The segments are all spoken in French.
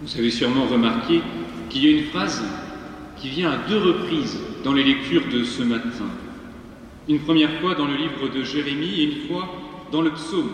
Vous avez sûrement remarqué qu'il y a une phrase qui vient à 2 reprises dans les lectures de ce matin. Une première fois dans le livre de Jérémie et une fois dans le psaume.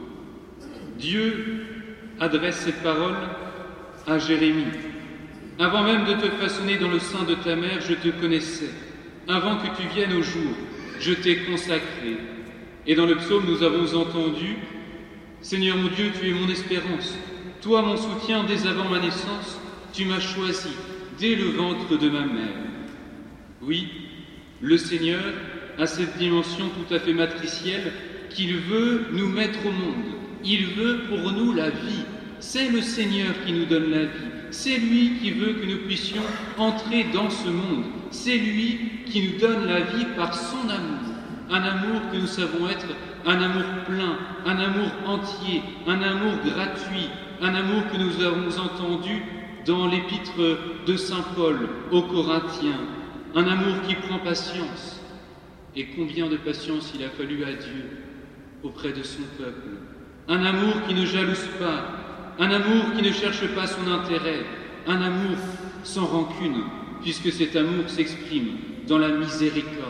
Dieu adresse cette parole à Jérémie. Avant même de te façonner dans le sein de ta mère, je te connaissais. Avant que tu viennes au jour, je t'ai consacré. Et dans le psaume, nous avons entendu « Seigneur mon Dieu, tu es mon espérance. Toi, mon soutien, dès avant ma naissance, tu m'as choisi, dès le ventre de ma mère. » Oui, le Seigneur a cette dimension tout à fait matricielle qu'il veut nous mettre au monde. Il veut pour nous la vie. C'est le Seigneur qui nous donne la vie. C'est lui qui veut que nous puissions entrer dans ce monde. C'est lui qui nous donne la vie par son amour. Un amour que nous savons être un amour plein, un amour entier, un amour gratuit, un amour que nous avons entendu dans l'épître de Saint Paul aux Corinthiens. Un amour qui prend patience. Et combien de patience il a fallu à Dieu auprès de son peuple. Un amour qui ne jalouse pas, un amour qui ne cherche pas son intérêt, un amour sans rancune, puisque cet amour s'exprime dans la miséricorde.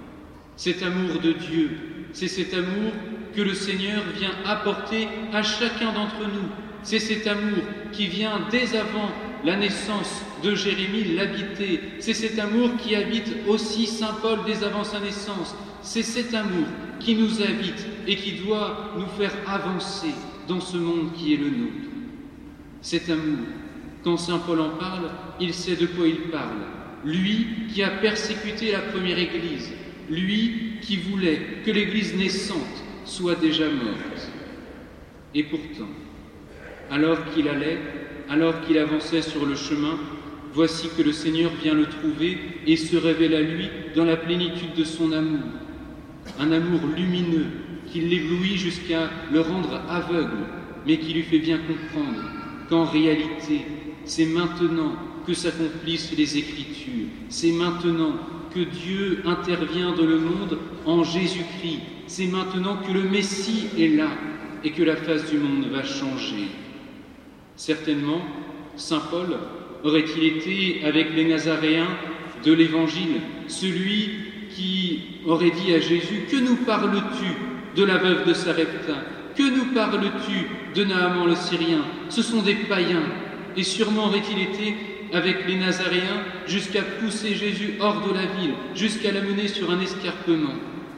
Cet amour de Dieu, c'est cet amour que le Seigneur vient apporter à chacun d'entre nous. C'est cet amour qui vient dès avant la naissance de Jérémie l'habiter. C'est cet amour qui habite aussi Saint Paul dès avant sa naissance. C'est cet amour qui nous habite et qui doit nous faire avancer dans ce monde qui est le nôtre. Cet amour, quand Saint Paul en parle, il sait de quoi il parle. Lui qui a persécuté la première Église, lui qui voulait que l'Église naissante soit déjà morte. Et pourtant, alors qu'il allait, alors qu'il avançait sur le chemin, voici que le Seigneur vient le trouver et se révèle à lui dans la plénitude de son amour. Un amour lumineux qui l'éblouit jusqu'à le rendre aveugle, mais qui lui fait bien comprendre qu'en réalité, c'est maintenant que s'accomplissent les Écritures. C'est maintenant que Dieu intervient dans le monde en Jésus-Christ. C'est maintenant que le Messie est là et que la face du monde va changer. Certainement, Saint Paul aurait-il été avec les Nazaréens de l'Évangile, celui qui aurait dit à Jésus « Que nous parles-tu de la veuve de Sarepta ? Que nous parles-tu de Naaman le Syrien ? Ce sont des païens. » Et sûrement aurait-il été avec les Nazaréens jusqu'à pousser Jésus hors de la ville, jusqu'à l'amener sur un escarpement.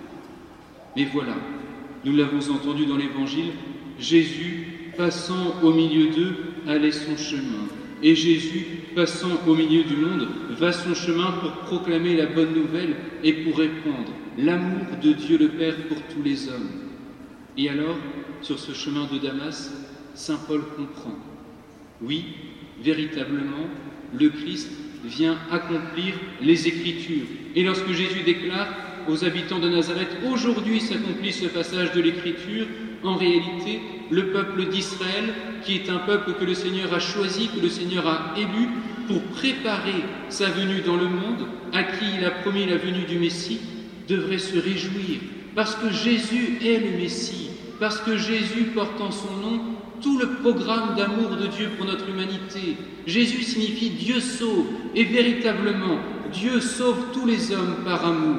Mais voilà, nous l'avons entendu dans l'Évangile, Jésus, passant au milieu d'eux, allait son chemin. Et Jésus, passant au milieu du monde, va son chemin pour proclamer la bonne nouvelle et pour répandre l'amour de Dieu le Père pour tous les hommes. Et alors, sur ce chemin de Damas, Saint Paul comprend. Oui, véritablement, le Christ vient accomplir les Écritures. Et lorsque Jésus déclare aux habitants de Nazareth « Aujourd'hui s'accomplit ce passage de l'Écriture », en réalité, le peuple d'Israël, qui est un peuple que le Seigneur a choisi, que le Seigneur a élu pour préparer sa venue dans le monde, à qui il a promis la venue du Messie, devrait se réjouir, parce que Jésus est le Messie, parce que Jésus porte en son nom tout le programme d'amour de Dieu pour notre humanité. Jésus signifie Dieu sauve, et véritablement, Dieu sauve tous les hommes par amour.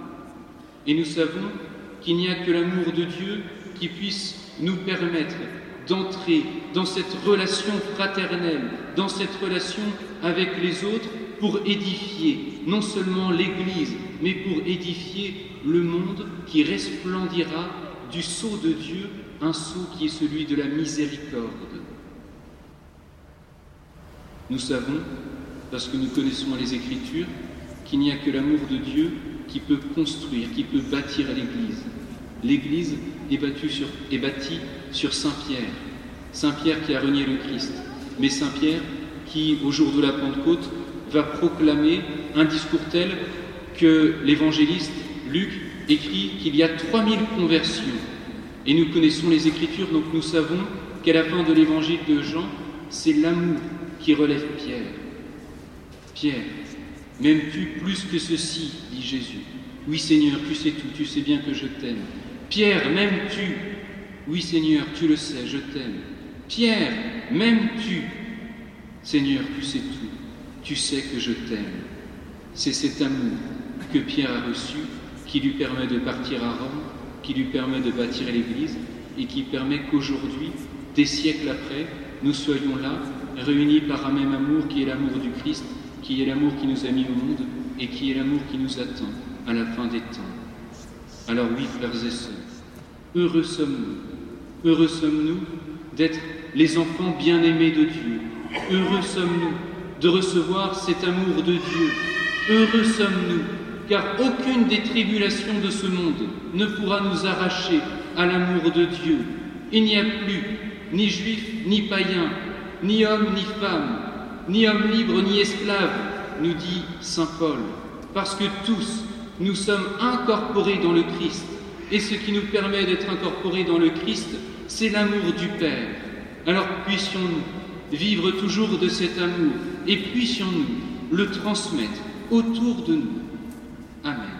Et nous savons qu'il n'y a que l'amour de Dieu qui puisse nous permettre d'entrer dans cette relation fraternelle, dans cette relation avec les autres, pour édifier non seulement l'Église, mais pour édifier le monde qui resplendira du sceau de Dieu, un sceau qui est celui de la miséricorde. Nous savons, parce que nous connaissons les Écritures, qu'il n'y a que l'amour de Dieu qui peut construire, qui peut bâtir l'Église. L'Église est bâtie sur Saint-Pierre. Saint-Pierre qui a renié le Christ, mais Saint-Pierre qui, au jour de la Pentecôte, va proclamer un discours tel que l'évangéliste Luc écrit qu'il y a 3000 conversions. Et nous connaissons les Écritures, donc nous savons qu'à la fin de l'évangile de Jean, c'est l'amour qui relève Pierre. Pierre, m'aimes-tu plus que ceci, dit Jésus. Oui Seigneur, tu sais tout, tu sais bien que je t'aime. Pierre, m'aimes-tu? Oui Seigneur, tu le sais, je t'aime. Pierre, m'aimes-tu? Seigneur, tu sais tout, tu sais que je t'aime. C'est cet amour que Pierre a reçu qui lui permet de partir à Rome, qui lui permet de bâtir l'Église et qui permet qu'aujourd'hui, des siècles après, nous soyons là, réunis par un même amour qui est l'amour du Christ, qui est l'amour qui nous a mis au monde et qui est l'amour qui nous attend à la fin des temps. Alors oui, frères et sœurs, heureux sommes-nous d'être les enfants bien-aimés de Dieu. Heureux sommes-nous de recevoir cet amour de Dieu. Heureux sommes-nous, car aucune des tribulations de ce monde ne pourra nous arracher à l'amour de Dieu. Il n'y a plus ni juif, ni païen, ni homme, ni femme, ni homme libre, ni esclave, nous dit saint Paul, parce que tous, nous sommes incorporés dans le Christ. Et ce qui nous permet d'être incorporés dans le Christ, c'est l'amour du Père. Alors puissions-nous vivre toujours de cet amour et puissions-nous le transmettre autour de nous. Amen.